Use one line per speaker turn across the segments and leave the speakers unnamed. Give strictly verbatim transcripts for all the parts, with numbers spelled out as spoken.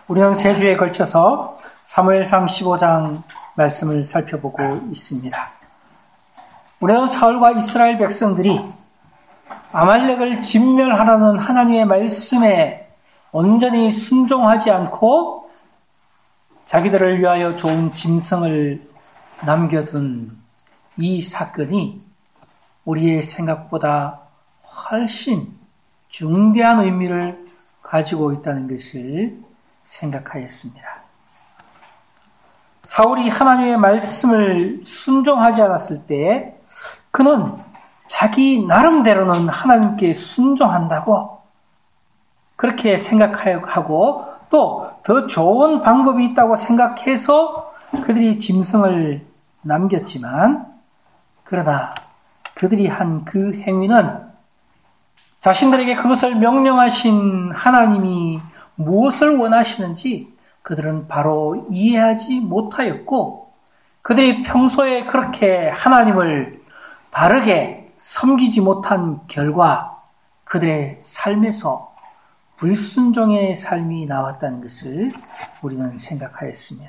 우리는 세 주에 걸쳐서 사무엘상 십오 장 말씀을 살펴보고 있습니다. 우리는 사울과 이스라엘 백성들이 아말렉을 진멸하라는 하나님의 말씀에 온전히 순종하지 않고 자기들을 위하여 좋은 짐승을 남겨둔 이 사건이 우리의 생각보다 훨씬 중대한 의미를 가지고 있다는 것을 생각하였습니다. 사울이 하나님의 말씀을 순종하지 않았을 때 그는 자기 나름대로는 하나님께 순종한다고 그렇게 생각하고 또 더 좋은 방법이 있다고 생각해서 그들이 짐승을 남겼지만 그러나 그들이 한 그 행위는 자신들에게 그것을 명령하신 하나님이 무엇을 원하시는지 그들은 바로 이해하지 못하였고 그들이 평소에 그렇게 하나님을 바르게 섬기지 못한 결과 그들의 삶에서 불순종의 삶이 나왔다는 것을 우리는 생각하였습니다.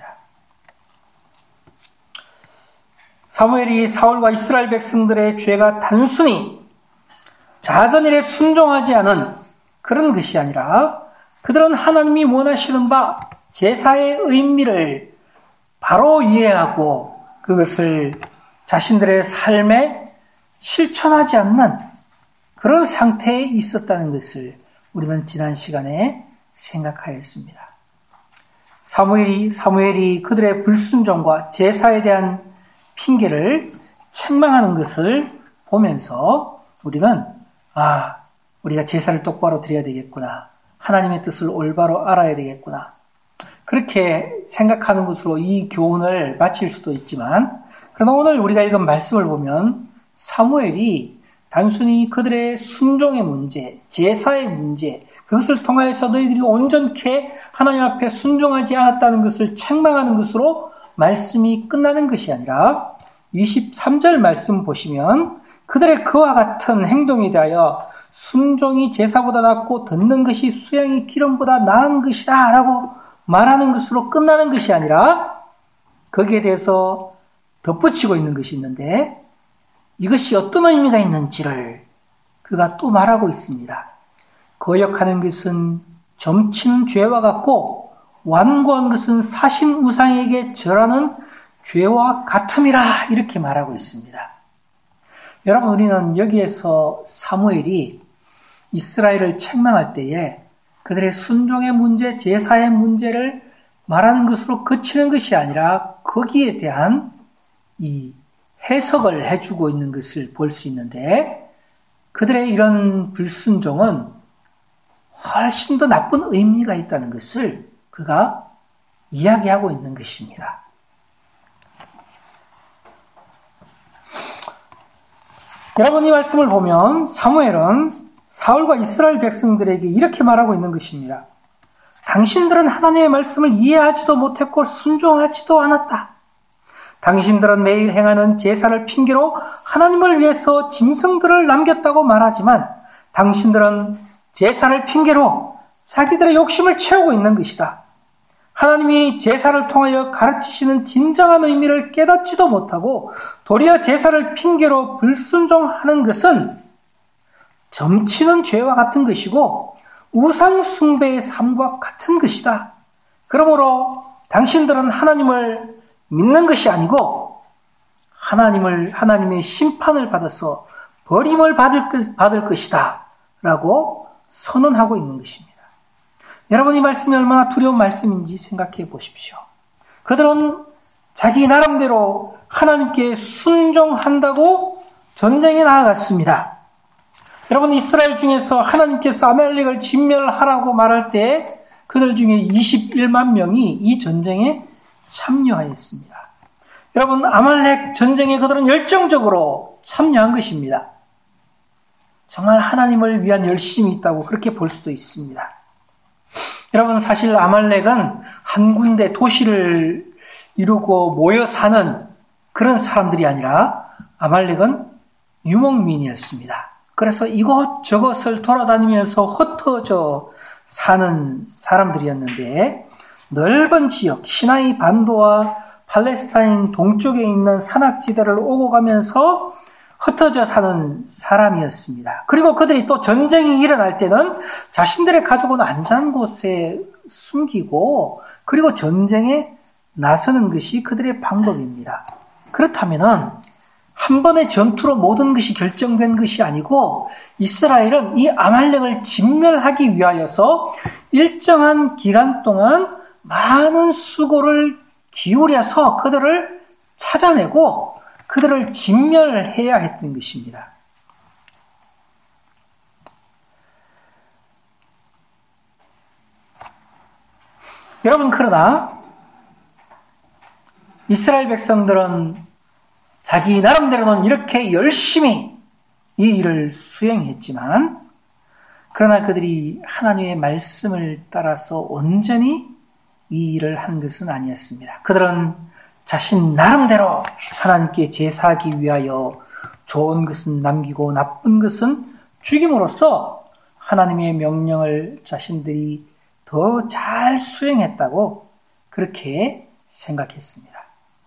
사무엘이 사울과 이스라엘 백성들의 죄가 단순히 작은 일에 순종하지 않은 그런 것이 아니라 그들은 하나님이 원하시는 바 제사의 의미를 바로 이해하고 그것을 자신들의 삶에 실천하지 않는 그런 상태에 있었다는 것을 우리는 지난 시간에 생각하였습니다. 사무엘이, 사무엘이 그들의 불순종과 제사에 대한 핑계를 책망하는 것을 보면서 우리는 아, 우리가 제사를 똑바로 드려야 되겠구나. 하나님의 뜻을 올바로 알아야 되겠구나. 그렇게 생각하는 것으로 이 교훈을 마칠 수도 있지만 그러나 오늘 우리가 읽은 말씀을 보면 사무엘이 단순히 그들의 순종의 문제, 제사의 문제, 그것을 통하여서 너희들이 온전케 하나님 앞에 순종하지 않았다는 것을 책망하는 것으로 말씀이 끝나는 것이 아니라 이십삼 절 말씀 보시면 그들의 그와 같은 행동에 대하여 순종이 제사보다 낫고 듣는 것이 수양이 기름보다 나은 것이다 라고 말하는 것으로 끝나는 것이 아니라 거기에 대해서 덧붙이고 있는 것이 있는데 이것이 어떤 의미가 있는지를 그가 또 말하고 있습니다. 거역하는 것은 점치는 죄와 같고 완고한 것은 사신 우상에게 절하는 죄와 같음이라 이렇게 말하고 있습니다. 여러분 우리는 여기에서 사무엘이 이스라엘을 책망할 때에 그들의 순종의 문제, 제사의 문제를 말하는 것으로 그치는 것이 아니라 거기에 대한 이 해석을 해주고 있는 것을 볼 수 있는데 그들의 이런 불순종은 훨씬 더 나쁜 의미가 있다는 것을 그가 이야기하고 있는 것입니다. 여러분 이 말씀을 보면 사무엘은 사울과 이스라엘 백성들에게 이렇게 말하고 있는 것입니다. 당신들은 하나님의 말씀을 이해하지도 못했고 순종하지도 않았다. 당신들은 매일 행하는 제사를 핑계로 하나님을 위해서 짐승들을 남겼다고 말하지만 당신들은 제사를 핑계로 자기들의 욕심을 채우고 있는 것이다. 하나님이 제사를 통하여 가르치시는 진정한 의미를 깨닫지도 못하고 도리어 제사를 핑계로 불순종하는 것은 점치는 죄와 같은 것이고 우상 숭배의 삶과 같은 것이다. 그러므로 당신들은 하나님을 믿는 것이 아니고 하나님을 하나님의 심판을 받아서 버림을 받을, 받을 것이다 라고 선언하고 있는 것입니다. 여러분 이 말씀이 얼마나 두려운 말씀인지 생각해 보십시오. 그들은 자기 나름대로 하나님께 순종한다고 전쟁에 나아갔습니다. 여러분 이스라엘 중에서 하나님께서 아말렉을 진멸하라고 말할 때 그들 중에 이십일만 명이 이 전쟁에 참여하였습니다. 여러분 아말렉 전쟁에 그들은 열정적으로 참여한 것입니다. 정말 하나님을 위한 열심이 있다고 그렇게 볼 수도 있습니다. 여러분 사실 아말렉은 한 군데 도시를 이루고 모여 사는 그런 사람들이 아니라 아말렉은 유목민이었습니다. 그래서 이곳저곳을 돌아다니면서 흩어져 사는 사람들이었는데 넓은 지역, 시나이 반도와 팔레스타인 동쪽에 있는 산악지대를 오고 가면서 흩어져 사는 사람이었습니다. 그리고 그들이 또 전쟁이 일어날 때는 자신들의 가족은 안전한 곳에 숨기고 그리고 전쟁에 나서는 것이 그들의 방법입니다. 그렇다면은 한 번의 전투로 모든 것이 결정된 것이 아니고 이스라엘은 이 아말렉을 진멸하기 위하여서 일정한 기간 동안 많은 수고를 기울여서 그들을 찾아내고 그들을 진멸해야 했던 것입니다. 여러분, 그러나 이스라엘 백성들은 자기 나름대로는 이렇게 열심히 이 일을 수행했지만 그러나 그들이 하나님의 말씀을 따라서 온전히 이 일을 한 것은 아니었습니다. 그들은 자신 나름대로 하나님께 제사하기 위하여 좋은 것은 남기고 나쁜 것은 죽임으로써 하나님의 명령을 자신들이 더 잘 수행했다고 그렇게 생각했습니다.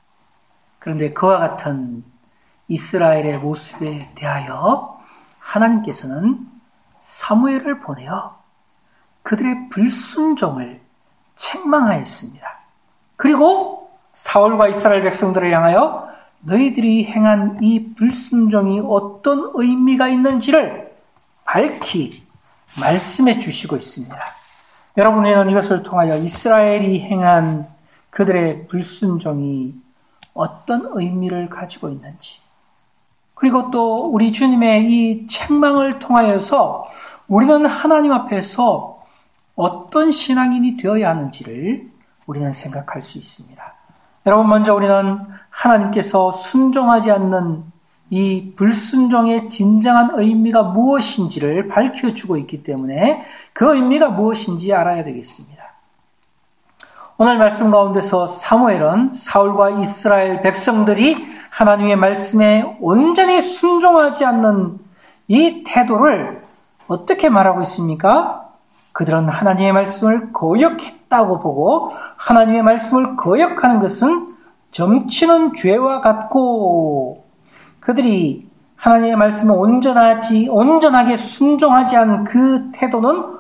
그런데 그와 같은 이스라엘의 모습에 대하여 하나님께서는 사무엘을 보내어 그들의 불순종을 책망하였습니다. 그리고 사울과 이스라엘 백성들을 향하여 너희들이 행한 이 불순종이 어떤 의미가 있는지를 밝히 말씀해 주시고 있습니다. 여러분, 우리는 이것을 통하여 이스라엘이 행한 그들의 불순종이 어떤 의미를 가지고 있는지, 그리고 또 우리 주님의 이 책망을 통하여서 우리는 하나님 앞에서 어떤 신앙인이 되어야 하는지를 우리는 생각할 수 있습니다. 여러분, 먼저 우리는 하나님께서 순종하지 않는 이 불순종의 진정한 의미가 무엇인지를 밝혀주고 있기 때문에 그 의미가 무엇인지 알아야 되겠습니다. 오늘 말씀 가운데서 사무엘은 사울과 이스라엘 백성들이 하나님의 말씀에 온전히 순종하지 않는 이 태도를 어떻게 말하고 있습니까? 그들은 하나님의 말씀을 거역했다고 보고 하나님의 말씀을 거역하는 것은 점치는 죄와 같고 그들이 하나님의 말씀에 온전하지, 온전하게 순종하지 않은 그 태도는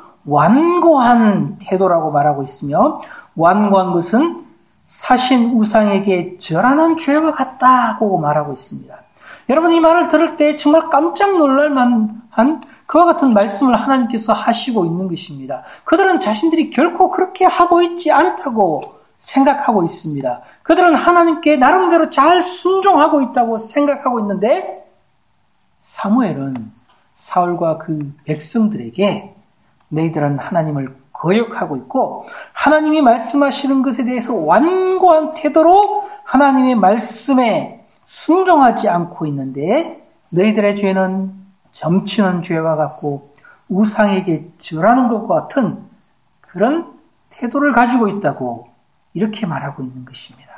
완고한 태도라고 말하고 있으며 완고한 것은 사신 우상에게 절하는 죄와 같다고 말하고 있습니다. 여러분, 이 말을 들을 때 정말 깜짝 놀랄 만한 그와 같은 말씀을 하나님께서 하시고 있는 것입니다. 그들은 자신들이 결코 그렇게 하고 있지 않다고 생각하고 있습니다. 그들은 하나님께 나름대로 잘 순종하고 있다고 생각하고 있는데 사무엘은 사울과 그 백성들에게 너희들은 하나님을 거역하고 있고 하나님이 말씀하시는 것에 대해서 완고한 태도로 하나님의 말씀에 순종하지 않고 있는데 너희들의 죄는 점치는 죄와 같고 우상에게 절하는 것과 같은 그런 태도를 가지고 있다고 이렇게 말하고 있는 것입니다.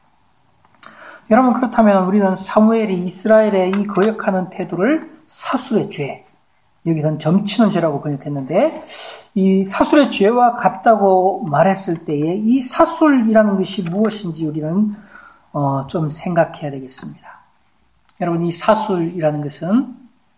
여러분, 그렇다면 우리는 사무엘이 이스라엘의 이 거역하는 태도를 사술의 죄, 여기서는 점치는 죄라고 번역했는데 이 사술의 죄와 같다고 말했을 때에 이 사술이라는 것이 무엇인지 우리는 어, 좀 생각해야 되겠습니다. 여러분, 이 사술이라는 것은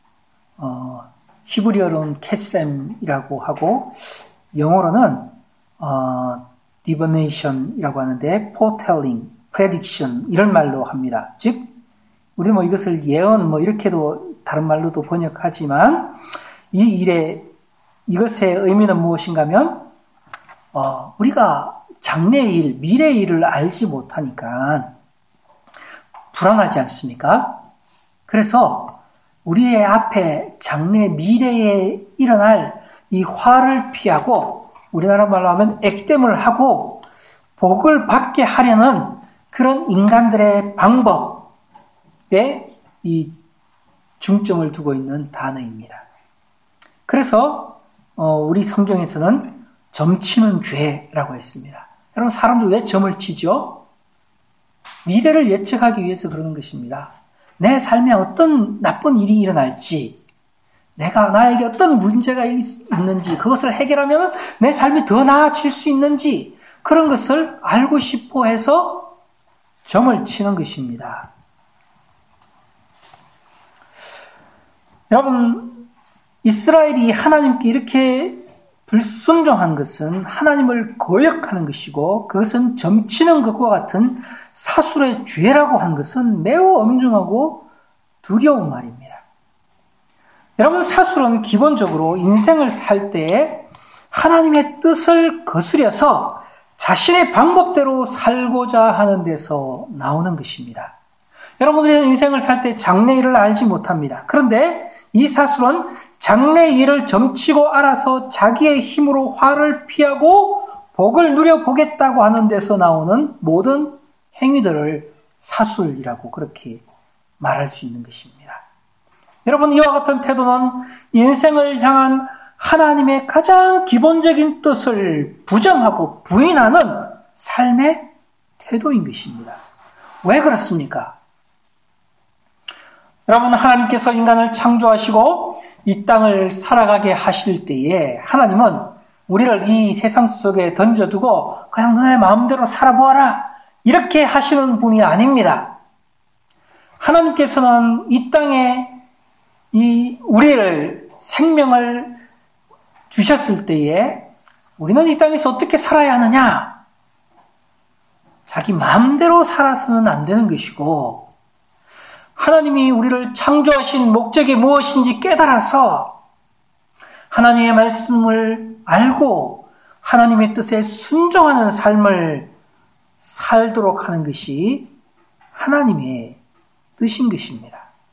어, 히브리어로는 캐셈이라고 하고 영어로는 어, 디버네이션이라고 하는데 foretelling, prediction 이런 말로 합니다. 즉 우리 뭐 이것을 예언 뭐 이렇게도 다른 말로도 번역하지만 이 일의 이것의 의미는 무엇인가 하면 어, 우리가 장래의 일, 미래의 일을 알지 못하니까 불안하지 않습니까? 그래서 우리의 앞에 장래 미래에 일어날 이 화를 피하고 우리나라 말로 하면 액땜을 하고 복을 받게 하려는 그런 인간들의 방법에 이 중점을 두고 있는 단어입니다. 그래서 어, 우리 성경에서는 점치는 죄라고 했습니다. 여러분, 사람들 왜 점을 치죠? 미래를 예측하기 위해서 그러는 것입니다. 내 삶에 어떤 나쁜 일이 일어날지, 내가 나에게 어떤 문제가 있, 있는지, 그것을 해결하면 내 삶이 더 나아질 수 있는지, 그런 것을 알고 싶어 해서 점을 치는 것입니다. 여러분, 이스라엘이 하나님께 이렇게 불순종한 것은 하나님을 거역하는 것이고 그것은 점치는 것과 같은 사술의 죄라고 한 것은 매우 엄중하고 두려운 말입니다. 여러분, 사술은 기본적으로 인생을 살 때에 하나님의 뜻을 거스려서 자신의 방법대로 살고자 하는 데서 나오는 것입니다. 여러분들은 인생을 살 때 장래일을 알지 못합니다. 그런데 이 사술은 장래일을 점치고 알아서 자기의 힘으로 화를 피하고 복을 누려보겠다고 하는 데서 나오는 모든 행위들을 사술이라고 그렇게 말할 수 있는 것입니다. 여러분, 이와 같은 태도는 인생을 향한 하나님의 가장 기본적인 뜻을 부정하고 부인하는 삶의 태도인 것입니다. 왜 그렇습니까? 여러분, 하나님께서 인간을 창조하시고 이 땅을 살아가게 하실 때에 하나님은 우리를 이 세상 속에 던져두고 그냥 너의 마음대로 살아보아라 이렇게 하시는 분이 아닙니다. 하나님께서는 이 땅에 이 우리를 생명을 주셨을 때에 우리는 이 땅에서 어떻게 살아야 하느냐? 자기 마음대로 살아서는 안 되는 것이고 하나님이 우리를 창조하신 목적이 무엇인지 깨달아서 하나님의 말씀을 알고 하나님의 뜻에 순종하는 삶을 살도록 하는 것이 하나님의 뜻인 것입니다.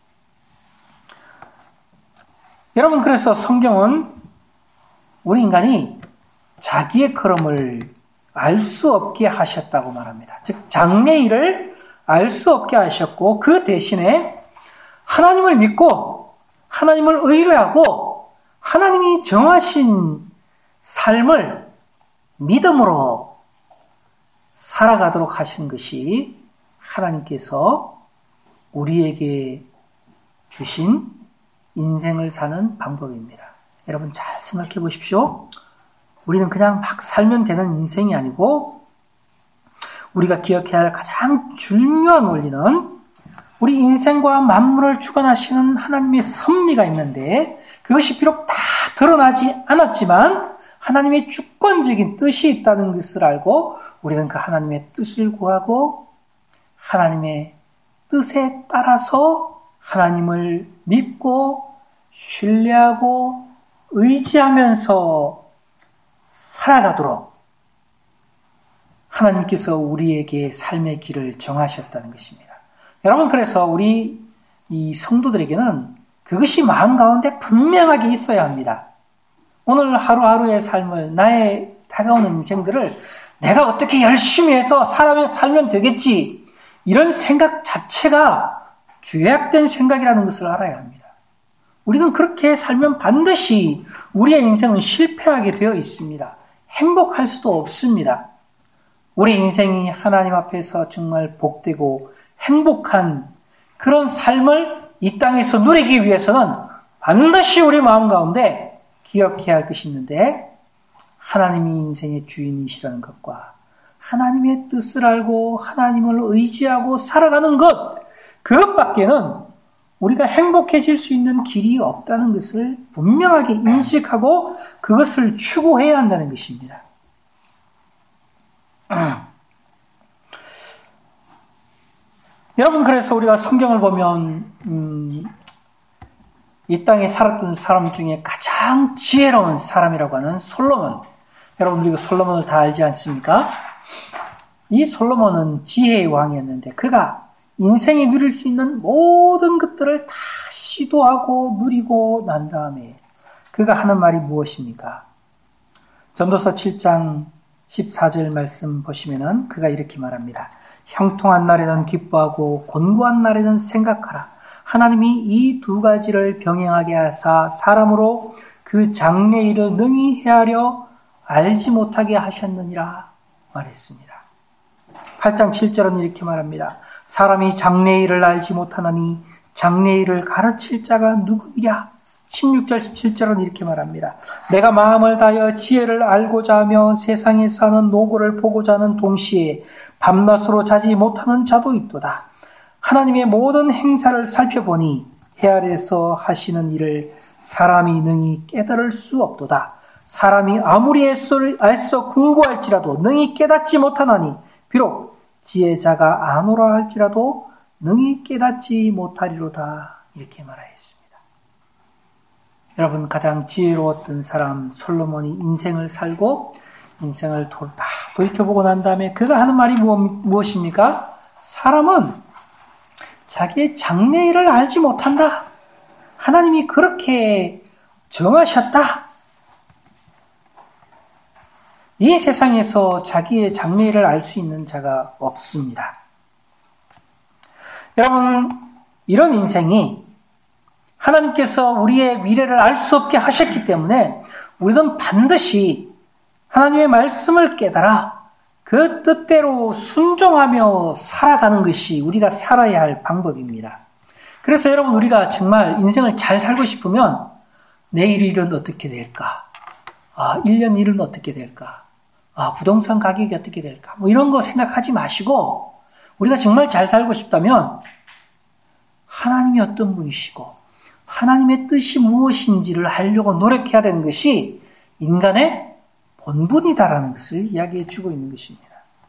여러분, 그래서 성경은 우리 인간이 자기의 걸음을 알 수 없게 하셨다고 말합니다. 즉, 장래일을 알 수 없게 하셨고 그 대신에 하나님을 믿고 하나님을 의뢰하고 하나님이 정하신 삶을 믿음으로 살아가도록 하신 것이 하나님께서 우리에게 주신 인생을 사는 방법입니다. 여러분, 잘 생각해 보십시오. 우리는 그냥 막 살면 되는 인생이 아니고 우리가 기억해야 할 가장 중요한 원리는 우리 인생과 만물을 주관하시는 하나님의 섭리가 있는데 그것이 비록 다 드러나지 않았지만 하나님의 주권적인 뜻이 있다는 것을 알고 우리는 그 하나님의 뜻을 구하고 하나님의 뜻에 따라서 하나님을 믿고 신뢰하고 의지하면서 살아가도록 하나님께서 우리에게 삶의 길을 정하셨다는 것입니다. 여러분, 그래서 우리 이 성도들에게는 그것이 마음 가운데 분명하게 있어야 합니다. 오늘 하루하루의 삶을, 나의 다가오는 인생들을 내가 어떻게 열심히 해서 살아면, 살면 되겠지, 이런 생각 자체가 죄악된 생각이라는 것을 알아야 합니다. 우리는 그렇게 살면 반드시 우리의 인생은 실패하게 되어 있습니다. 행복할 수도 없습니다. 우리 인생이 하나님 앞에서 정말 복되고 행복한 그런 삶을 이 땅에서 누리기 위해서는 반드시 우리 마음 가운데 기억해야 할 것이 있는데 하나님이 인생의 주인이시라는 것과 하나님의 뜻을 알고 하나님을 의지하고 살아가는 것, 그것밖에는 우리가 행복해질 수 있는 길이 없다는 것을 분명하게 인식하고 그것을 추구해야 한다는 것입니다. 여러분, 그래서 우리가 성경을 보면 음, 이 땅에 살았던 사람 중에 가장 지혜로운 사람이라고 하는 솔로몬, 여러분 우리가 솔로몬을 다 알지 않습니까? 이 솔로몬은 지혜의 왕이었는데 그가 인생이 누릴 수 있는 모든 것들을 다 시도하고 누리고 난 다음에 그가 하는 말이 무엇입니까? 전도서 칠 장 십사 절 말씀 보시면은 그가 이렇게 말합니다. 형통한 날에는 기뻐하고 곤고한 날에는 생각하라. 하나님이 이 두 가지를 병행하게 하사 사람으로 그 장래일을 능히 헤아려 알지 못하게 하셨느니라 말했습니다. 팔 장 칠 절은 이렇게 말합니다. 사람이 장래일을 알지 못하나니 장래일을 가르칠 자가 누구이랴? 십육 절, 십칠 절은 이렇게 말합니다. 내가 마음을 다하여 지혜를 알고자 하며 세상에서 하는 노고를 보고자 하는 동시에 밤낮으로 자지 못하는 자도 있도다. 하나님의 모든 행사를 살펴보니 해 아래에서 하시는 일을 사람이 능히 깨달을 수 없도다. 사람이 아무리 애써, 애써 공부할지라도 능히 깨닫지 못하나니 비록 지혜자가 아노라 할지라도 능히 깨닫지 못하리로다. 이렇게 말하였습니다. 여러분, 가장 지혜로웠던 사람 솔로몬이 인생을 살고 인생을 다 돌이켜보고 난 다음에 그가 하는 말이 무엇입니까? 사람은 자기의 장래일을 알지 못한다. 하나님이 그렇게 정하셨다. 이 세상에서 자기의 장래일을 알 수 있는 자가 없습니다. 여러분, 이런 인생이 하나님께서 우리의 미래를 알 수 없게 하셨기 때문에 우리는 반드시 하나님의 말씀을 깨달아 그 뜻대로 순종하며 살아가는 것이 우리가 살아야 할 방법입니다. 그래서 여러분, 우리가 정말 인생을 잘 살고 싶으면 내일 일은 어떻게 될까? 아, 일 년 일은 어떻게 될까? 아, 부동산 가격이 어떻게 될까? 뭐 이런 거 생각하지 마시고 우리가 정말 잘 살고 싶다면 하나님이 어떤 분이시고 하나님의 뜻이 무엇인지를 알려고 노력해야 되는 것이 인간의 본분이다라는 것을 이야기해 주고 있는 것입니다.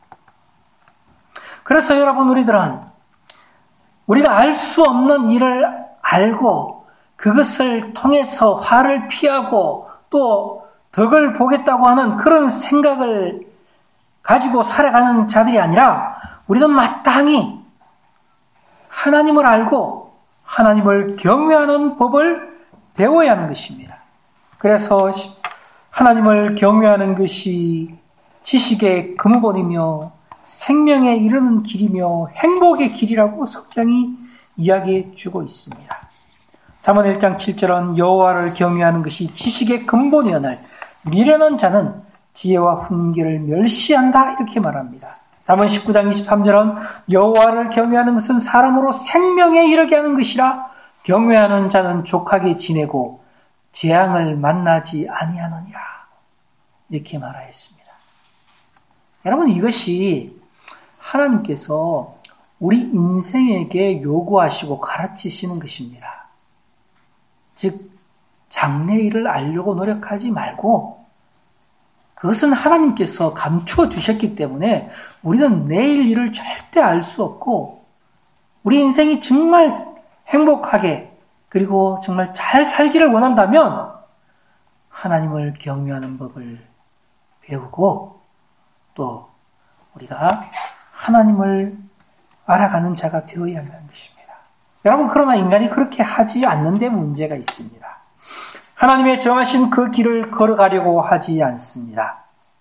그래서 여러분, 우리들은 우리가 알 수 없는 일을 알고 그것을 통해서 화를 피하고 또 덕을 보겠다고 하는 그런 생각을 가지고 살아가는 자들이 아니라 우리는 마땅히 하나님을 알고 하나님을 경외하는 법을 배워야 하는 것입니다. 그래서 하나님을 경외하는 것이 지식의 근본이며 생명에 이르는 길이며 행복의 길이라고 성경이 이야기해 주고 있습니다. 잠언 일 장 칠 절은 여호와를 경외하는 것이 지식의 근본이오늘 미련한 자는 지혜와 훈계를 멸시한다 이렇게 말합니다. 잠언 십구 장 이십삼 절은 여호와를 경외하는 것은 사람으로 생명에 이르게 하는 것이라 경외하는 자는 족하게 지내고 재앙을 만나지 아니하느니라 이렇게 말하였습니다. 여러분, 이것이 하나님께서 우리 인생에게 요구하시고 가르치시는 것입니다. 즉 장래일을 알려고 노력하지 말고 그것은 하나님께서 감추어 주셨기 때문에 우리는 내일 일을 절대 알 수 없고 우리 인생이 정말 행복하게 그리고 정말 잘 살기를 원한다면 하나님을 경외하는 법을 배우고 또 우리가 하나님을 알아가는 자가 되어야 한다는 것입니다. 여러분, 그러나 인간이 그렇게 하지 않는 데 문제가 있습니다. 하나님의 정하신 그 길을 걸어가려고 하지 않습니다.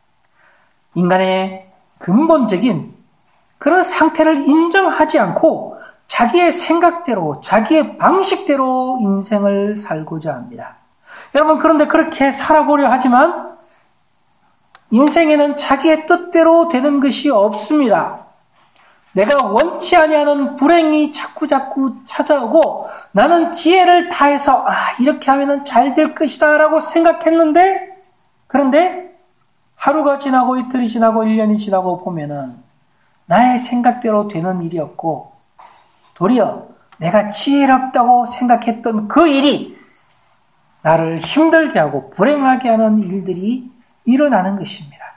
인간의 근본적인 그런 상태를 인정하지 않고 자기의 생각대로, 자기의 방식대로 인생을 살고자 합니다. 여러분, 그런데 그렇게 살아보려 하지만 인생에는 자기의 뜻대로 되는 것이 없습니다. 내가 원치 아니하는 불행이 자꾸자꾸 찾아오고 나는 지혜를 다해서 아 이렇게 하면 잘 될 것이다 라고 생각했는데 그런데 하루가 지나고 이틀이 지나고 일 년이 지나고 보면은 나의 생각대로 되는 일이 없고 도리어 내가 지혜롭다고 생각했던 그 일이 나를 힘들게 하고 불행하게 하는 일들이 일어나는 것입니다.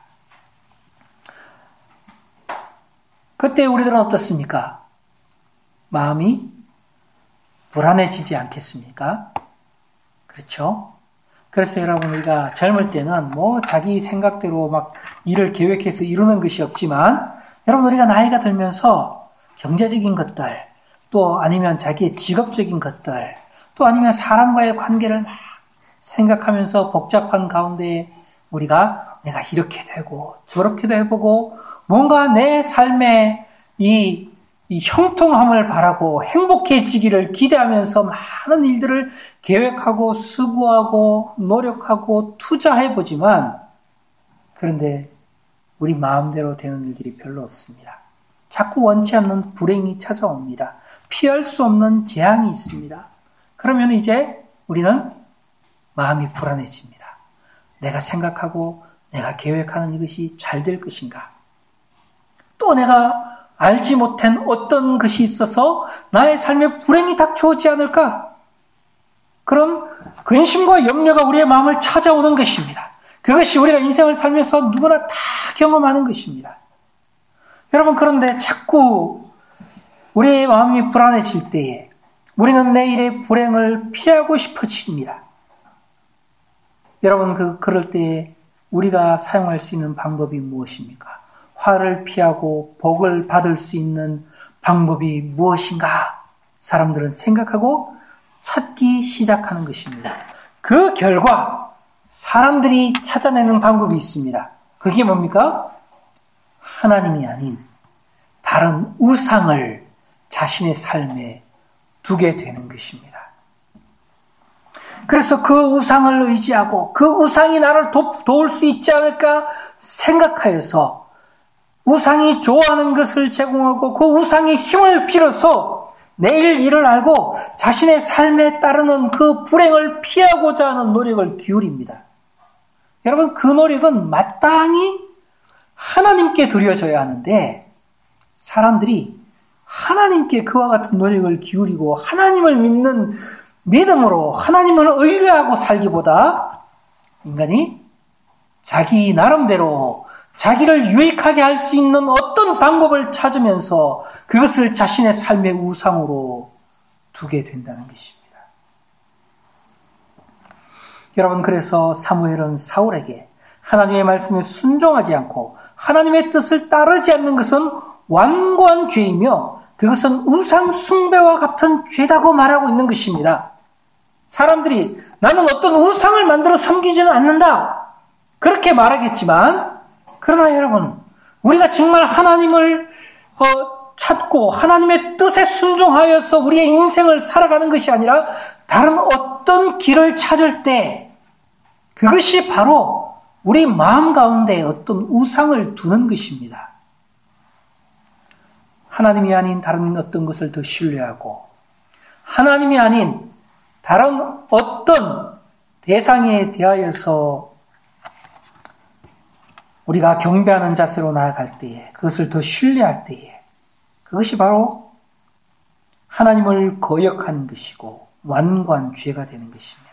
그때 우리들은 어떻습니까? 마음이 불안해지지 않겠습니까? 그렇죠? 그래서 여러분, 우리가 젊을 때는 뭐 자기 생각대로 막 일을 계획해서 이루는 것이 없지만 여러분, 우리가 나이가 들면서 경제적인 것들 또 아니면 자기의 직업적인 것들 또 아니면 사람과의 관계를 막 생각하면서 복잡한 가운데 우리가 내가 이렇게 되고 저렇게도 해보고 뭔가 내 삶에 이, 이 형통함을 바라고 행복해지기를 기대하면서 많은 일들을 계획하고 수고하고 노력하고 투자해보지만 그런데 우리 마음대로 되는 일들이 별로 없습니다. 자꾸 원치 않는 불행이 찾아옵니다. 피할 수 없는 재앙이 있습니다. 그러면 이제 우리는 마음이 불안해집니다. 내가 생각하고 내가 계획하는 이것이 잘 될 것인가? 또 내가 알지 못한 어떤 것이 있어서 나의 삶에 불행이 닥쳐오지 않을까? 그런 근심과 염려가 우리의 마음을 찾아오는 것입니다. 그것이 우리가 인생을 살면서 누구나 다 경험하는 것입니다. 여러분, 그런데 자꾸 우리의 마음이 불안해질 때에 우리는 내일의 불행을 피하고 싶어집니다. 여러분, 그, 그럴 때에 우리가 사용할 수 있는 방법이 무엇입니까? 화를 피하고 복을 받을 수 있는 방법이 무엇인가? 사람들은 생각하고 찾기 시작하는 것입니다. 그 결과 사람들이 찾아내는 방법이 있습니다. 그게 뭡니까? 하나님이 아닌 다른 우상을 자신의 삶에 두게 되는 것입니다. 그래서 그 우상을 의지하고 그 우상이 나를 도, 도울 수 있지 않을까 생각하여서 우상이 좋아하는 것을 제공하고 그 우상의 힘을 빌어서 내일 일을 알고 자신의 삶에 따르는 그 불행을 피하고자 하는 노력을 기울입니다. 여러분, 그 노력은 마땅히 하나님께 드려져야 하는데 사람들이 하나님께 그와 같은 노력을 기울이고 하나님을 믿는 믿음으로 하나님을 의뢰하고 살기보다 인간이 자기 나름대로 자기를 유익하게 할 수 있는 어떤 방법을 찾으면서 그것을 자신의 삶의 우상으로 두게 된다는 것입니다. 여러분, 그래서 사무엘은 사울에게 하나님의 말씀에 순종하지 않고 하나님의 뜻을 따르지 않는 것은 완고한 죄이며 그것은 우상 숭배와 같은 죄다고 말하고 있는 것입니다. 사람들이 나는 어떤 우상을 만들어 섬기지는 않는다, 그렇게 말하겠지만, 그러나 여러분, 우리가 정말 하나님을 어, 찾고 하나님의 뜻에 순종하여서 우리의 인생을 살아가는 것이 아니라 다른 어떤 길을 찾을 때 그것이 바로 우리 마음 가운데 어떤 우상을 두는 것입니다. 하나님이 아닌 다른 어떤 것을 더 신뢰하고 하나님이 아닌 다른 어떤 대상에 대하여서 우리가 경배하는 자세로 나아갈 때에, 그것을 더 신뢰할 때에, 그것이 바로 하나님을 거역하는 것이고 완고한 죄가 되는 것입니다.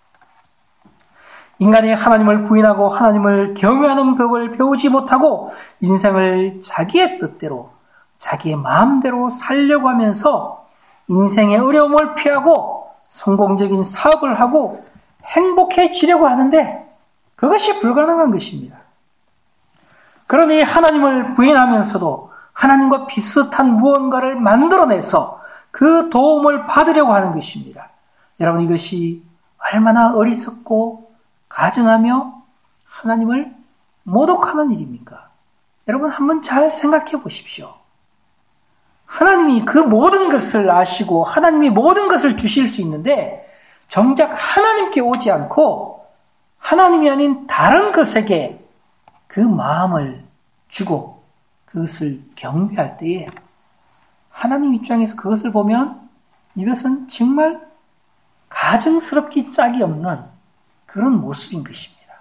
인간이 하나님을 부인하고 하나님을 경외하는 법을 배우지 못하고 인생을 자기의 뜻대로 자기의 마음대로 살려고 하면서 인생의 어려움을 피하고 성공적인 사업을 하고 행복해지려고 하는데 그것이 불가능한 것입니다. 그러니 하나님을 부인하면서도 하나님과 비슷한 무언가를 만들어내서 그 도움을 받으려고 하는 것입니다. 여러분, 이것이 얼마나 어리석고 가증하며 하나님을 모독하는 일입니까? 여러분, 한번 잘 생각해 보십시오. 하나님이 그 모든 것을 아시고 하나님이 모든 것을 주실 수 있는데 정작 하나님께 오지 않고 하나님이 아닌 다른 것에게 그 마음을 주고 그것을 경배할 때에 하나님 입장에서 그것을 보면 이것은 정말 가증스럽기 짝이 없는 그런 모습인 것입니다.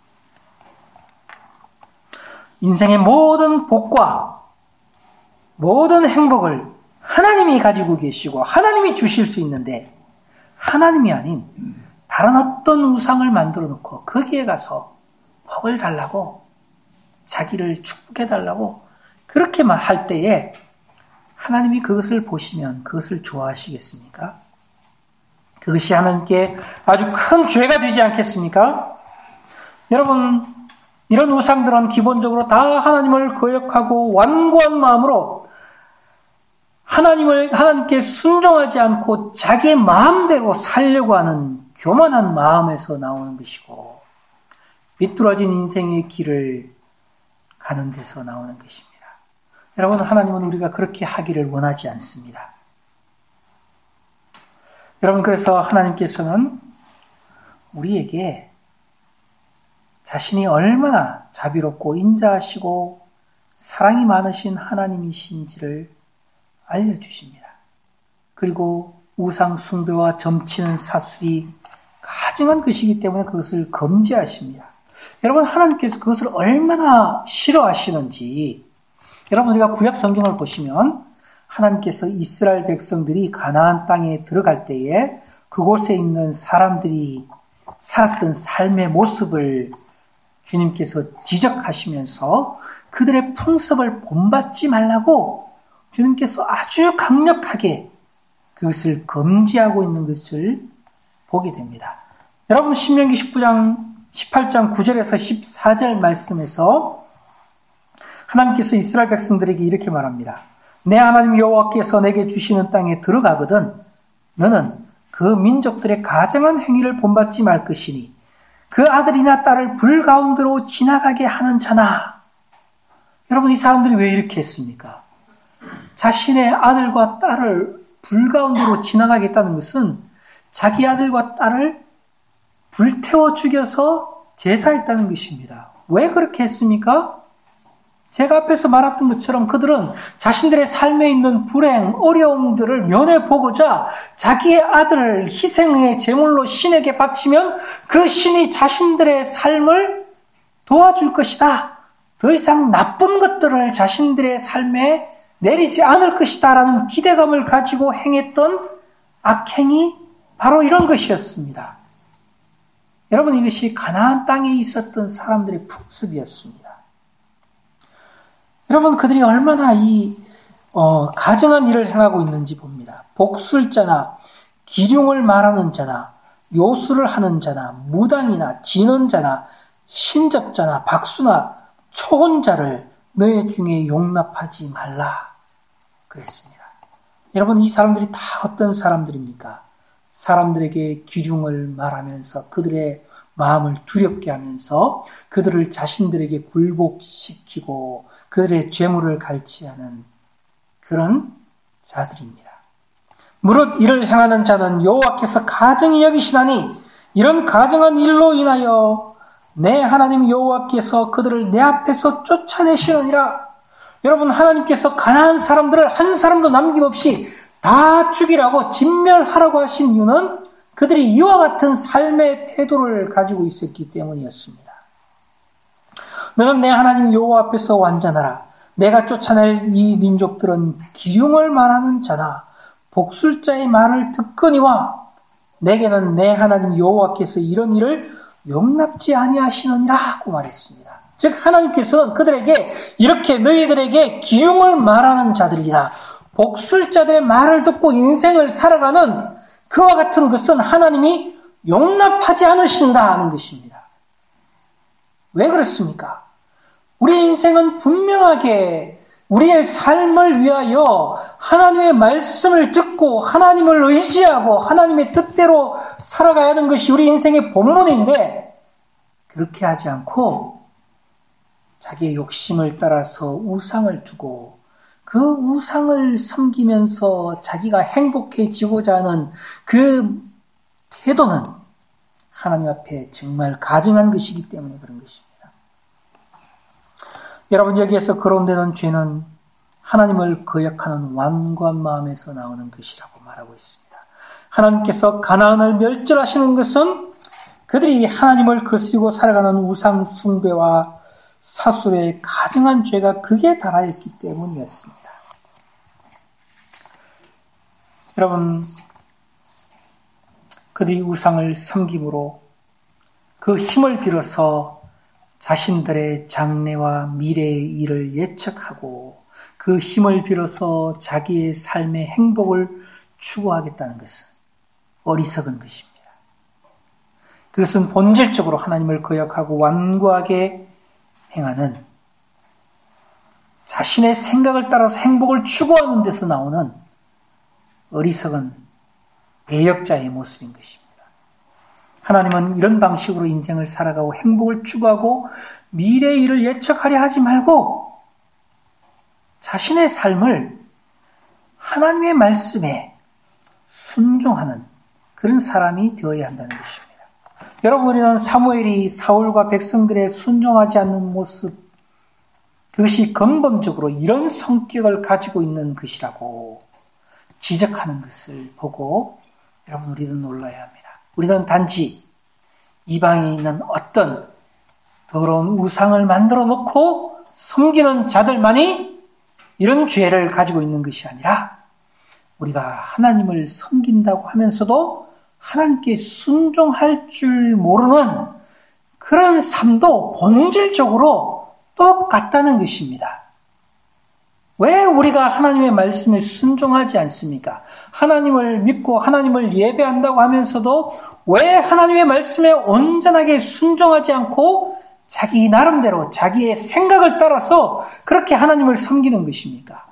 인생의 모든 복과 모든 행복을 하나님이 가지고 계시고 하나님이 주실 수 있는데 하나님이 아닌 다른 어떤 우상을 만들어 놓고 거기에 가서 복을 달라고 자기를 축복해 달라고 그렇게만 할 때에 하나님이 그것을 보시면 그것을 좋아하시겠습니까? 그것이 하나님께 아주 큰 죄가 되지 않겠습니까? 여러분, 이런 우상들은 기본적으로 다 하나님을 거역하고 완고한 마음으로 하나님을, 하나님께 순종하지 않고 자기의 마음대로 살려고 하는 교만한 마음에서 나오는 것이고 비뚤어진 인생의 길을 가는 데서 나오는 것입니다. 여러분, 하나님은 우리가 그렇게 하기를 원하지 않습니다. 여러분, 그래서 하나님께서는 우리에게 자신이 얼마나 자비롭고 인자하시고 사랑이 많으신 하나님이신지를 알려주십니다. 그리고 우상 숭배와 점치는 사슬이 가증한 것이기 때문에 그것을 금지하십니다. 여러분, 하나님께서 그것을 얼마나 싫어하시는지, 여러분, 우리가 구약 성경을 보시면 하나님께서 이스라엘 백성들이 가나안 땅에 들어갈 때에 그곳에 있는 사람들이 살았던 삶의 모습을 주님께서 지적하시면서 그들의 풍습을 본받지 말라고 주님께서 아주 강력하게 그것을 금지하고 있는 것을 보게 됩니다. 여러분, 신명기 십구 장, 십팔 장 구 절에서 십사 절 말씀에서 하나님께서 이스라엘 백성들에게 이렇게 말합니다. 내 하나님 여호와께서 내게 주시는 땅에 들어가거든 너는 그 민족들의 가증한 행위를 본받지 말 것이니 그 아들이나 딸을 불 가운데로 지나가게 하는 자나. 여러분, 이 사람들이 왜 이렇게 했습니까? 자신의 아들과 딸을 불 가운데로 지나가게 했다는 것은 자기 아들과 딸을 불태워 죽여서 제사했다는 것입니다. 왜 그렇게 했습니까? 제가 앞에서 말했던 것처럼 그들은 자신들의 삶에 있는 불행, 어려움들을 면해보고자 자기의 아들을 희생의 제물로 신에게 바치면 그 신이 자신들의 삶을 도와줄 것이다. 더 이상 나쁜 것들을 자신들의 삶에 내리지 않을 것이다 라는 기대감을 가지고 행했던 악행이 바로 이런 것이었습니다. 여러분, 이것이 가나안 땅에 있었던 사람들의 풍습이었습니다. 여러분, 그들이 얼마나 이 어, 가증한 일을 행하고 있는지 봅니다. 복술자나 기륭을 말하는 자나 요술을 하는 자나 무당이나 진언자나 신접자나 박수나 초혼자를 너희 중에 용납하지 말라 그랬습니다. 여러분, 이 사람들이 다 어떤 사람들입니까? 사람들에게 기륭을 말하면서 그들의 마음을 두렵게 하면서 그들을 자신들에게 굴복시키고 그들의 죄물을 갈취하는 그런 자들입니다. 무릇 이를 행하는 자는 여호와께서 가증히 여기시나니 이런 가증한 일로 인하여 내 하나님 여호와께서 그들을 내 앞에서 쫓아내시느니라. 여러분, 하나님께서 가나안 사람들을 한 사람도 남김없이 다 죽이라고 진멸하라고 하신 이유는 그들이 이와 같은 삶의 태도를 가지고 있었기 때문이었습니다. 너는 내 하나님 여호와 앞에서 완전하라. 내가 쫓아낼 이 민족들은 기륭을 말하는 자나 복술자의 말을 듣거니와 내게는 내 하나님 여호와께서 이런 일을 용납지 아니하시느니라 하고 말했습니다. 즉, 하나님께서는 그들에게 이렇게 너희들에게 기륭을 말하는 자들이나 복술자들의 말을 듣고 인생을 살아가는 그와 같은 것은 하나님이 용납하지 않으신다는 것입니다. 왜 그렇습니까? 우리 인생은 분명하게 우리의 삶을 위하여 하나님의 말씀을 듣고 하나님을 의지하고 하나님의 뜻대로 살아가야 하는 것이 우리 인생의 본분인데 그렇게 하지 않고 자기의 욕심을 따라서 우상을 두고 그 우상을 섬기면서 자기가 행복해지고자 하는 그 태도는 하나님 앞에 정말 가증한 것이기 때문에 그런 것입니다. 여러분, 여기에서 거론되는 죄는 하나님을 거역하는 완고한 마음에서 나오는 것이라고 말하고 있습니다. 하나님께서 가나안을 멸절하시는 것은 그들이 하나님을 거스리고 살아가는 우상 숭배와 사술의 가증한 죄가 극에 달하였기 때문이었습니다. 여러분, 그들이 우상을 섬김으로 그 힘을 빌어서 자신들의 장래와 미래의 일을 예측하고 그 힘을 빌어서 자기의 삶의 행복을 추구하겠다는 것은 어리석은 것입니다. 그것은 본질적으로 하나님을 거역하고 완고하게 행하는 자신의 생각을 따라서 행복을 추구하는 데서 나오는 어리석은 배역자의 모습인 것입니다. 하나님은 이런 방식으로 인생을 살아가고 행복을 추구하고 미래의 일을 예측하려 하지 말고 자신의 삶을 하나님의 말씀에 순종하는 그런 사람이 되어야 한다는 것입니다. 여러분, 우리는 사무엘이 사울과 백성들의 순종하지 않는 모습, 그것이 근본적으로 이런 성격을 가지고 있는 것이라고 지적하는 것을 보고 여러분, 우리는 놀라야 합니다. 우리는 단지 이방에 있는 어떤 더러운 우상을 만들어 놓고 섬기는 자들만이 이런 죄를 가지고 있는 것이 아니라 우리가 하나님을 섬긴다고 하면서도 하나님께 순종할 줄 모르는 그런 삶도 본질적으로 똑같다는 것입니다. 왜 우리가 하나님의 말씀에 순종하지 않습니까? 하나님을 믿고 하나님을 예배한다고 하면서도 왜 하나님의 말씀에 온전하게 순종하지 않고 자기 나름대로 자기의 생각을 따라서 그렇게 하나님을 섬기는 것입니까?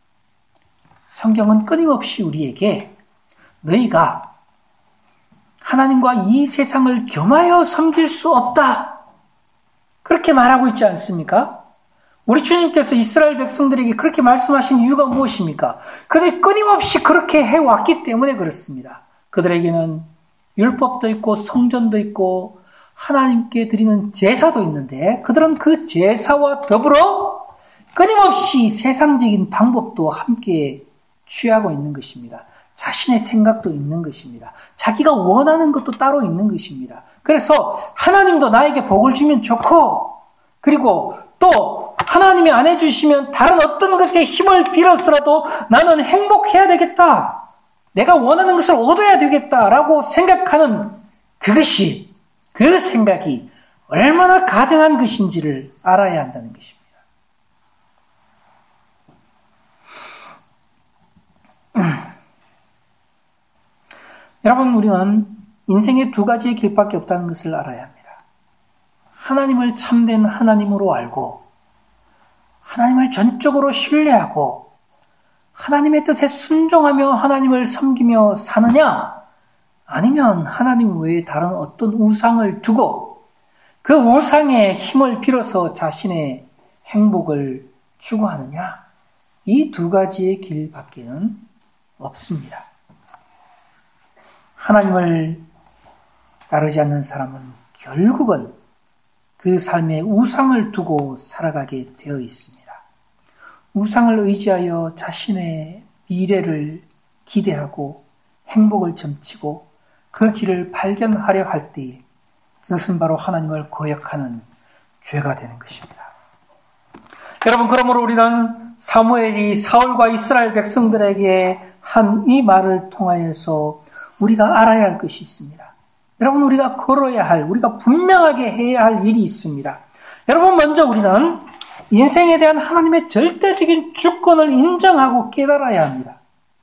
성경은 끊임없이 우리에게 너희가 하나님과 이 세상을 겸하여 섬길 수 없다, 그렇게 말하고 있지 않습니까? 우리 주님께서 이스라엘 백성들에게 그렇게 말씀하신 이유가 무엇입니까? 그들이 끊임없이 그렇게 해왔기 때문에 그렇습니다. 그들에게는 율법도 있고 성전도 있고 하나님께 드리는 제사도 있는데 그들은 그 제사와 더불어 끊임없이 세상적인 방법도 함께 취하고 있는 것입니다. 자신의 생각도 있는 것입니다. 자기가 원하는 것도 따로 있는 것입니다. 그래서 하나님도 나에게 복을 주면 좋고, 그리고 또 하나님이 안 해주시면 다른 어떤 것에 힘을 빌어서라도 나는 행복해야 되겠다, 내가 원하는 것을 얻어야 되겠다라고 생각하는 그것이, 그 생각이 얼마나 가증한 것인지를 알아야 한다는 것입니다. 여러분, 우리는 인생에 두 가지의 길밖에 없다는 것을 알아야 합니다. 하나님을 참된 하나님으로 알고 하나님을 전적으로 신뢰하고 하나님의 뜻에 순종하며 하나님을 섬기며 사느냐, 아니면 하나님 외에 다른 어떤 우상을 두고 그 우상의 힘을 빌어서 자신의 행복을 추구하느냐, 이 두 가지의 길밖에는 없습니다. 하나님을 따르지 않는 사람은 결국은 그 삶에 우상을 두고 살아가게 되어 있습니다. 우상을 의지하여 자신의 미래를 기대하고 행복을 점치고 그 길을 발견하려 할 때에 그것은 바로 하나님을 거역하는 죄가 되는 것입니다. 여러분, 그러므로 우리는 사무엘이 사울과 이스라엘 백성들에게 한 이 말을 통하여서 우리가 알아야 할 것이 있습니다. 여러분, 우리가 걸어야 할, 우리가 분명하게 해야 할 일이 있습니다. 여러분, 먼저 우리는 인생에 대한 하나님의 절대적인 주권을 인정하고 깨달아야 합니다.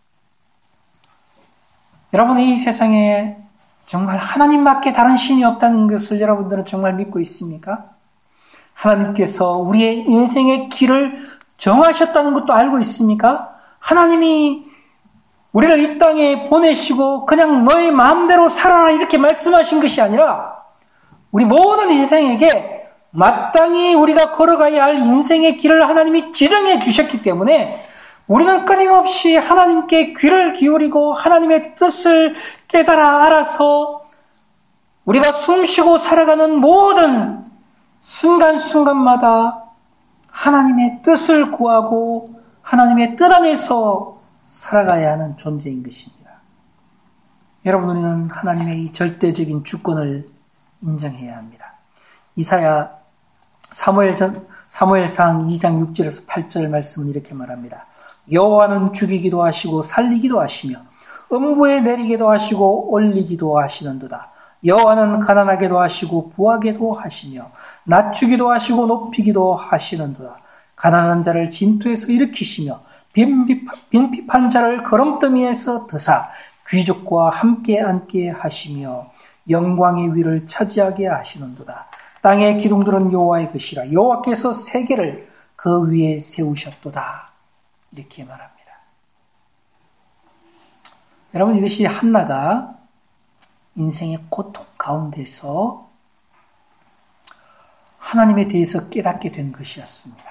여러분, 이 세상에 정말 하나님밖에 다른 신이 없다는 것을 여러분들은 정말 믿고 있습니까? 하나님께서 우리의 인생의 길을 정하셨다는 것도 알고 있습니까? 하나님이 우리를 이 땅에 보내시고 그냥 너의 마음대로 살아라 이렇게 말씀하신 것이 아니라 우리 모든 인생에게 마땅히 우리가 걸어가야 할 인생의 길을 하나님이 지정해 주셨기 때문에 우리는 끊임없이 하나님께 귀를 기울이고 하나님의 뜻을 깨달아 알아서 우리가 숨쉬고 살아가는 모든 순간순간마다 하나님의 뜻을 구하고 하나님의 뜻 안에서 살아가야 하는 존재인 것입니다. 여러분, 우리는 하나님의 이 절대적인 주권을 인정해야 합니다. 이사야 사무엘전 사무엘상 이 장 육 절에서 팔 절 말씀은 이렇게 말합니다. 여호와는 죽이기도 하시고 살리기도 하시며 음부에 내리기도 하시고 올리기도 하시는도다. 여호와는 가난하게도 하시고 부하게도 하시며 낮추기도 하시고 높이기도 하시는도다. 가난한 자를 진토에서 일으키시며 빈핍한 자를 거름더미에서 드사 귀족과 함께 앉게 하시며 영광의 위를 차지하게 하시는도다. 땅의 기둥들은 여호와의 것이라. 여호와께서 세계를 그 위에 세우셨도다. 이렇게 말합니다. 여러분, 이것이 한나가 인생의 고통 가운데서 하나님에 대해서 깨닫게 된 것이었습니다.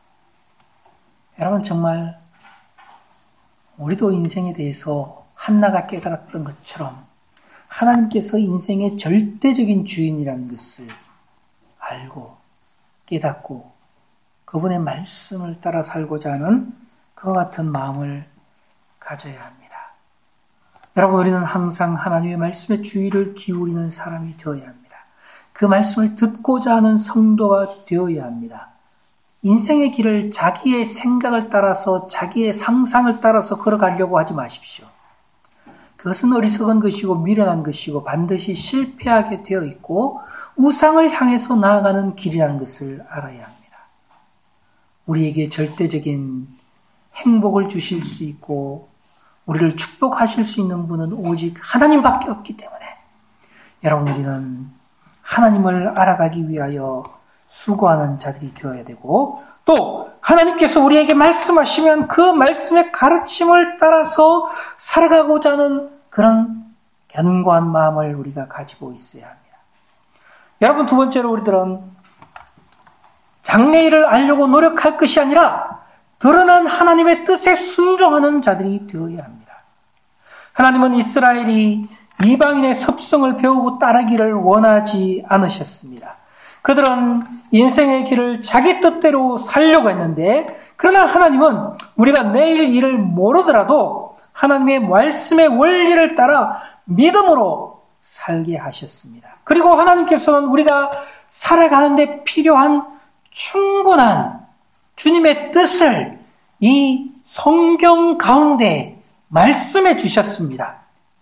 여러분, 정말 우리도 인생에 대해서 한나가 깨달았던 것처럼 하나님께서 인생의 절대적인 주인이라는 것을 알고 깨닫고 그분의 말씀을 따라 살고자 하는 그와 같은 마음을 가져야 합니다. 여러분, 우리는 항상 하나님의 말씀에 주의를 기울이는 사람이 되어야 합니다. 그 말씀을 듣고자 하는 성도가 되어야 합니다. 인생의 길을 자기의 생각을 따라서 자기의 상상을 따라서 걸어가려고 하지 마십시오. 그것은 어리석은 것이고 미련한 것이고 반드시 실패하게 되어 있고 우상을 향해서 나아가는 길이라는 것을 알아야 합니다. 우리에게 절대적인 행복을 주실 수 있고 우리를 축복하실 수 있는 분은 오직 하나님밖에 없기 때문에 여러분, 우리는 하나님을 알아가기 위하여 수고하는 자들이 되어야 되고, 또 하나님께서 우리에게 말씀하시면 그 말씀의 가르침을 따라서 살아가고자 하는 그런 견고한 마음을 우리가 가지고 있어야 합니다. 여러분, 두 번째로 우리들은 장래일을 알려고 노력할 것이 아니라 드러난 하나님의 뜻에 순종하는 자들이 되어야 합니다. 하나님은 이스라엘이 이방인의 섭성을 배우고 따르기를 원하지 않으셨습니다. 그들은 인생의 길을 자기 뜻대로 살려고 했는데, 그러나 하나님은 우리가 내일 일을 모르더라도 하나님의 말씀의 원리를 따라 믿음으로 살게 하셨습니다. 그리고 하나님께서는 우리가 살아가는 데 필요한 충분한 주님의 뜻을 이 성경 가운데 말씀해 주셨습니다.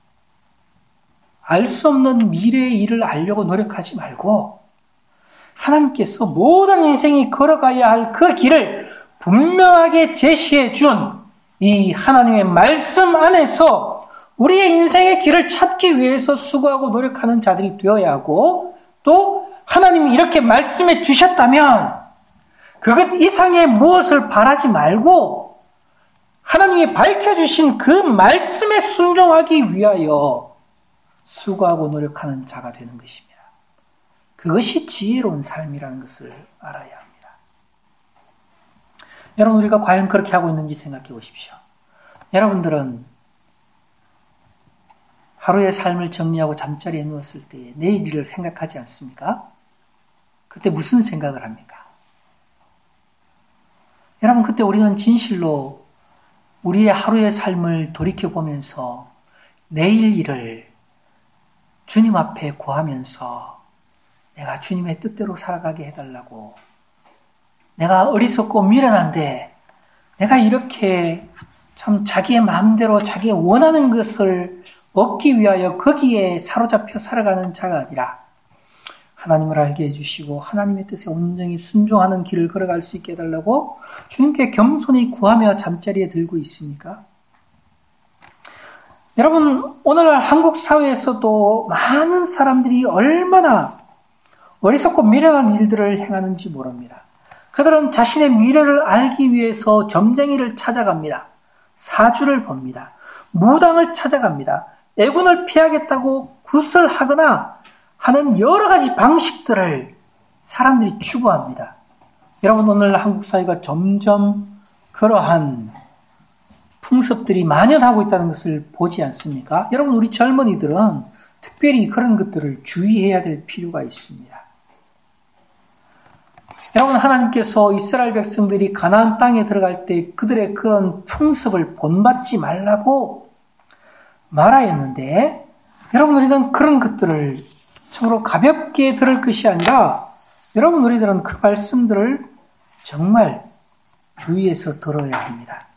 알 수 없는 미래의 일을 알려고 노력하지 말고 하나님께서 모든 인생이 걸어가야 할 그 길을 분명하게 제시해 준 이 하나님의 말씀 안에서 우리의 인생의 길을 찾기 위해서 수고하고 노력하는 자들이 되어야 하고, 또 하나님이 이렇게 말씀해 주셨다면 그것 이상의 무엇을 바라지 말고 하나님이 밝혀주신 그 말씀에 순종하기 위하여 수고하고 노력하는 자가 되는 것입니다. 그것이 지혜로운 삶이라는 것을 알아야 합니다. 여러분, 우리가 과연 그렇게 하고 있는지 생각해 보십시오. 여러분들은 하루의 삶을 정리하고 잠자리에 누웠을 때 내일 일을 생각하지 않습니까? 그때 무슨 생각을 합니까? 여러분, 그때 우리는 진실로 우리의 하루의 삶을 돌이켜보면서 내일 일을 주님 앞에 구하면서 내가 주님의 뜻대로 살아가게 해달라고, 내가 어리석고 미련한데 내가 이렇게 참 자기의 마음대로 자기의 원하는 것을 얻기 위하여 거기에 사로잡혀 살아가는 자가 아니라 하나님을 알게 해주시고 하나님의 뜻에 온전히 순종하는 길을 걸어갈 수 있게 해달라고 주님께 겸손히 구하며 잠자리에 들고 있습니까? 여러분, 오늘날 한국 사회에서도 많은 사람들이 얼마나 어리석고 미련한 일들을 행하는지 모릅니다. 그들은 자신의 미래를 알기 위해서 점쟁이를 찾아갑니다. 사주를 봅니다. 무당을 찾아갑니다. 애군을 피하겠다고 굿을 하거나 하는 여러 가지 방식들을 사람들이 추구합니다. 여러분, 오늘 한국 사회가 점점 그러한 풍습들이 만연하고 있다는 것을 보지 않습니까? 여러분, 우리 젊은이들은 특별히 그런 것들을 주의해야 될 필요가 있습니다. 여러분, 하나님께서 이스라엘 백성들이 가나안 땅에 들어갈 때 그들의 그런 풍습을 본받지 말라고 말하였는데, 여러분, 우리는 그런 것들을 참으로 가볍게 들을 것이 아니라 여러분, 우리들은 그 말씀들을 정말 주의해서 들어야 합니다.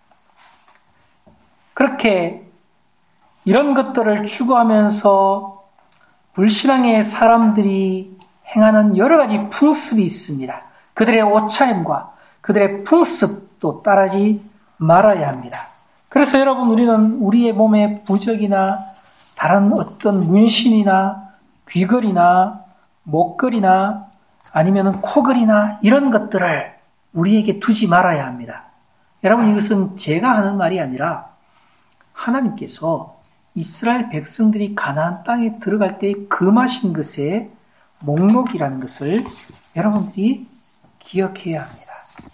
그렇게 이런 것들을 추구하면서 불신앙의 사람들이 행하는 여러 가지 풍습이 있습니다. 그들의 옷차림과 그들의 풍습도 따르지 말아야 합니다. 그래서 여러분, 우리는 우리의 몸에 부적이나 다른 어떤 문신이나 귀걸이나 목걸이나 아니면 코걸이나 이런 것들을 우리에게 두지 말아야 합니다. 여러분, 이것은 제가 하는 말이 아니라 하나님께서 이스라엘 백성들이 가나안 땅에 들어갈 때 금하신 것의 목록이라는 것을 여러분들이 기억해야 합니다.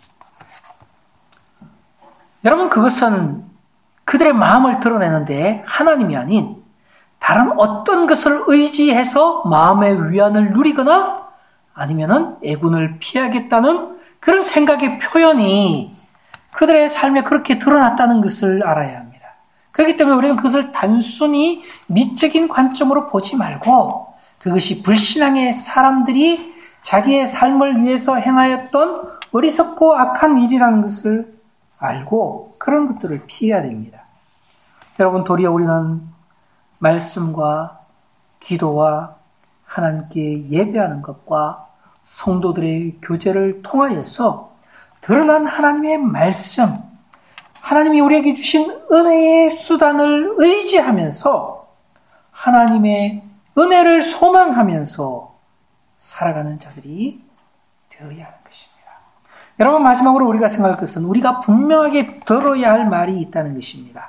여러분, 그것은 그들의 마음을 드러내는데 하나님이 아닌 다른 어떤 것을 의지해서 마음의 위안을 누리거나 아니면은 애군을 피하겠다는 그런 생각의 표현이 그들의 삶에 그렇게 드러났다는 것을 알아야 합니다. 그렇기 때문에 우리는 그것을 단순히 미적인 관점으로 보지 말고 그것이 불신앙의 사람들이 자기의 삶을 위해서 행하였던 어리석고 악한 일이라는 것을 알고 그런 것들을 피해야 됩니다. 여러분, 도리어 우리는 말씀과 기도와 하나님께 예배하는 것과 성도들의 교제를 통하여서 드러난 하나님의 말씀, 하나님이 우리에게 주신 은혜의 수단을 의지하면서 하나님의 은혜를 소망하면서 살아가는 자들이 되어야 하는 것입니다. 여러분, 마지막으로 우리가 생각할 것은 우리가 분명하게 들어야 할 말이 있다는 것입니다.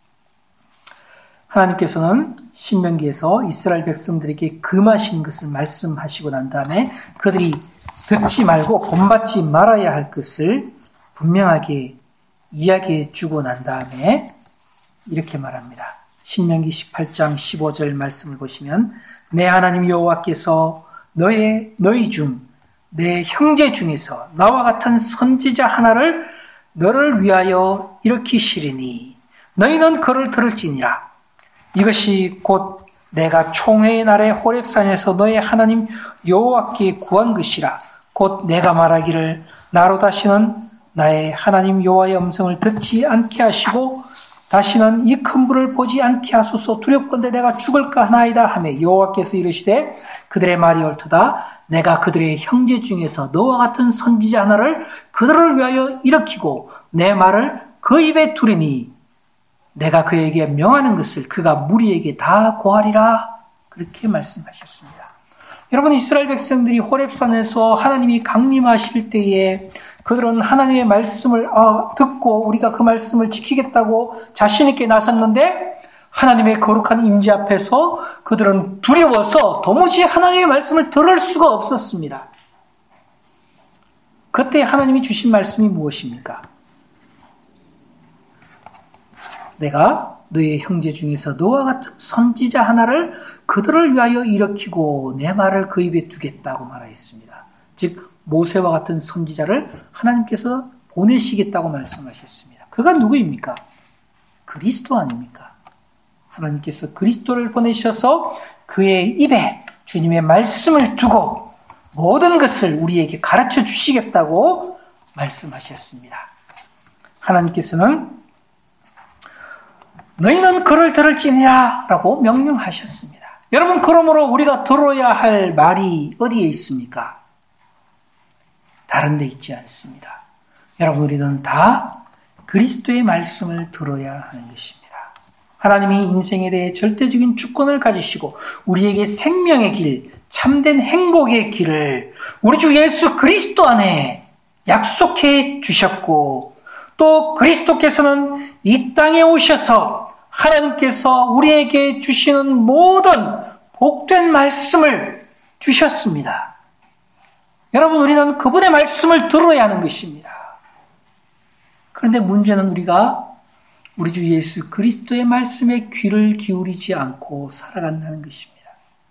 하나님께서는 신명기에서 이스라엘 백성들에게 금하신 것을 말씀하시고 난 다음에 그들이 듣지 말고 본받지 말아야 할 것을 분명하게 이야기해 주고 난 다음에 이렇게 말합니다. 신명기 십팔 장 십오 절 말씀을 보시면 내 하나님 여호와께서 너의 너희 중 내 형제 중에서 나와 같은 선지자 하나를 너를 위하여 일으키시리니 너희는 그를 들을지니라. 이것이 곧 내가 총회의 날에 호렙산에서 너의 하나님 여호와께 구한 것이라. 곧 내가 말하기를 나로 다시는 나의 하나님 여호와의 음성을 듣지 않게 하시고 다시는 이 큰 불을 보지 않게 하소서. 두렵건대 내가 죽을까 하나이다 하며 여호와께서 이르시되 그들의 말이 옳도다. 내가 그들의 형제 중에서 너와 같은 선지자 하나를 그들을 위하여 일으키고 내 말을 그 입에 두리니 내가 그에게 명하는 것을 그가 무리에게 다 고하리라. 그렇게 말씀하셨습니다. 여러분, 이스라엘 백성들이 호렙산에서 하나님이 강림하실 때에 그들은 하나님의 말씀을 듣고 우리가 그 말씀을 지키겠다고 자신 있게 나섰는데 하나님의 거룩한 임재 앞에서 그들은 두려워서 도무지 하나님의 말씀을 들을 수가 없었습니다. 그때 하나님이 주신 말씀이 무엇입니까? 내가 너의 형제 중에서 너와 같은 선지자 하나를 그들을 위하여 일으키고 내 말을 그 입에 두겠다고 말하였습니다. 즉 모세와 같은 선지자를 하나님께서 보내시겠다고 말씀하셨습니다. 그가 누구입니까? 그리스도 아닙니까? 하나님께서 그리스도를 보내셔서 그의 입에 주님의 말씀을 두고 모든 것을 우리에게 가르쳐 주시겠다고 말씀하셨습니다. 하나님께서는 너희는 그를 들을지니라 라고 명령하셨습니다. 여러분, 그러므로 우리가 들어야 할 말이 어디에 있습니까? 다른 데 있지 않습니다. 여러분, 우리는 다 그리스도의 말씀을 들어야 하는 것입니다. 하나님이 인생에 대해 절대적인 주권을 가지시고 우리에게 생명의 길, 참된 행복의 길을 우리 주 예수 그리스도 안에 약속해 주셨고 또 그리스도께서는 이 땅에 오셔서 하나님께서 우리에게 주시는 모든 복된 말씀을 주셨습니다. 여러분, 우리는 그분의 말씀을 들어야 하는 것입니다. 그런데 문제는 우리가 우리 주 예수 그리스도의 말씀에 귀를 기울이지 않고 살아간다는 것입니다.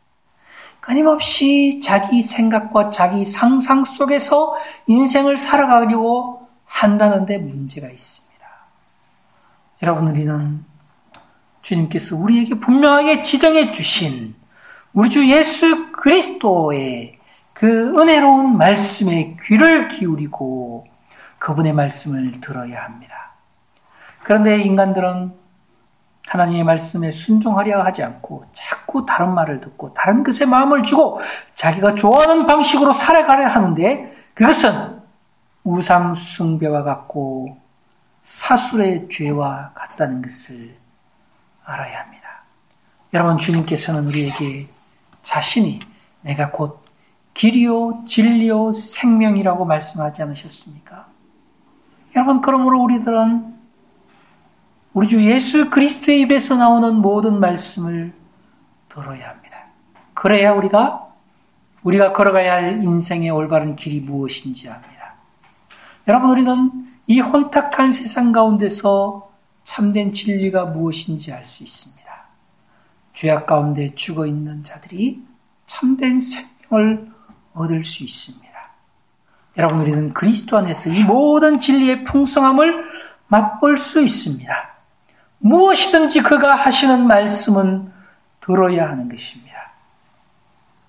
끊임없이 자기 생각과 자기 상상 속에서 인생을 살아가려고 한다는 데 문제가 있습니다. 여러분, 우리는 주님께서 우리에게 분명하게 지정해 주신 우리 주 예수 그리스도의 그 은혜로운 말씀에 귀를 기울이고 그분의 말씀을 들어야 합니다. 그런데 인간들은 하나님의 말씀에 순종하려 하지 않고 자꾸 다른 말을 듣고 다른 것에 마음을 주고 자기가 좋아하는 방식으로 살아가려 하는데 그것은 우상 숭배와 같고 사술의 죄와 같다는 것을 알아야 합니다. 여러분, 주님께서는 우리에게 자신이 내가 곧 길이요 진리요 생명이라고 말씀하지 않으셨습니까? 여러분, 그러므로 우리들은 우리 주 예수 그리스도의 입에서 나오는 모든 말씀을 들어야 합니다. 그래야 우리가 우리가 걸어가야 할 인생의 올바른 길이 무엇인지 압니다. 여러분, 우리는 이 혼탁한 세상 가운데서 참된 진리가 무엇인지 알 수 있습니다. 죄악 가운데 죽어 있는 자들이 참된 생명을 얻을 수 있습니다. 여러분, 우리는 그리스도 안에서 이 모든 진리의 풍성함을 맛볼 수 있습니다. 무엇이든지 그가 하시는 말씀은 들어야 하는 것입니다.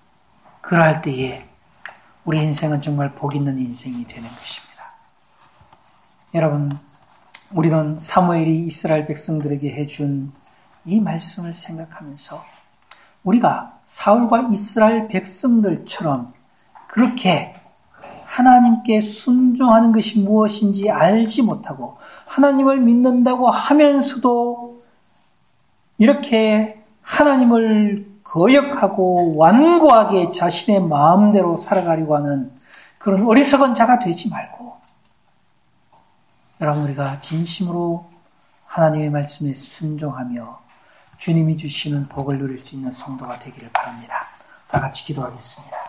그러할 때에 우리 인생은 정말 복 있는 인생이 되는 것입니다. 여러분, 우리는 사무엘이 이스라엘 백성들에게 해준 이 말씀을 생각하면서 우리가 사울과 이스라엘 백성들처럼 그렇게 하나님께 순종하는 것이 무엇인지 알지 못하고 하나님을 믿는다고 하면서도 이렇게 하나님을 거역하고 완고하게 자신의 마음대로 살아가려고 하는 그런 어리석은 자가 되지 말고, 여러분, 우리가 진심으로 하나님의 말씀에 순종하며 주님이 주시는 복을 누릴 수 있는 성도가 되기를 바랍니다. 다 같이 기도하겠습니다.